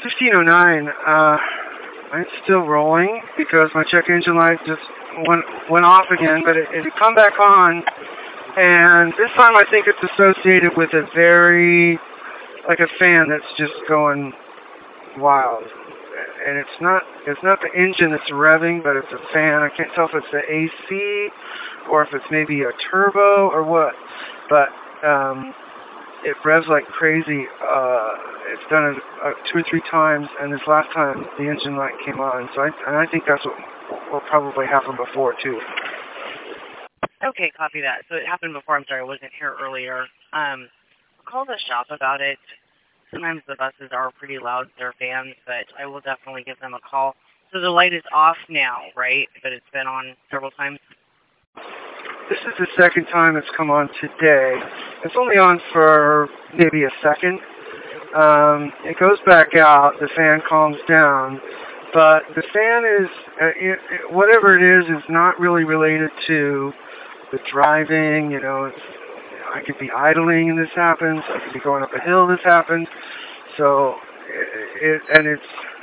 1509. It's still rolling because my check engine light just went off again, but it come back on. And this time I think it's associated with a like a fan that's just going wild. And it's not the engine that's revving, but it's a fan. I can't tell if it's the AC or if it's maybe a turbo or what. But it revs like crazy. It's done it 2 or 3 times, and this last time the engine light came on. So I think that's what will probably happen before too. Okay, copy that. So it happened before. I'm sorry, I wasn't here earlier. Call the shop about it. Sometimes the buses are pretty loud, they're fans, but I will definitely give them a call. So the light is off now, right? But it's been on several times? This is the second time it's come on today. It's only on for maybe a second. It goes back out, the fan calms down, but the fan is, whatever it is not really related to the driving. I could be idling and this happens. I could be going up a hill, this happens. So, it's,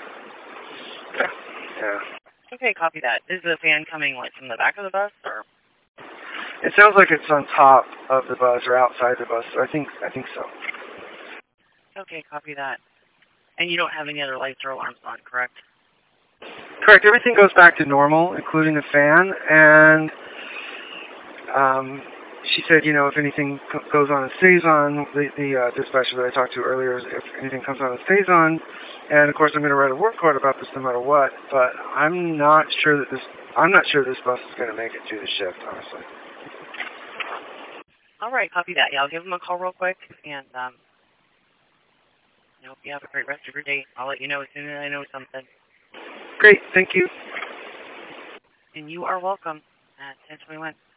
yeah. Okay, copy that. Is the fan coming from the back of the bus, or? It sounds like it's on top of the bus or outside the bus. So I think so. Okay, copy that. And you don't have any other lights or alarms on, correct? Correct. Everything goes back to normal, including the fan. And she said, if anything goes on and stays on, the dispatcher that I talked to earlier, if anything comes on and stays on, and of course I'm going to write a work order about this no matter what. But I'm not sure this bus is going to make it through the shift, honestly. All right, copy that. Yeah, I'll give them a call real quick, and hope you have a great rest of your day. I'll let you know as soon as I know something. Great, thank you. And you are welcome at 1021.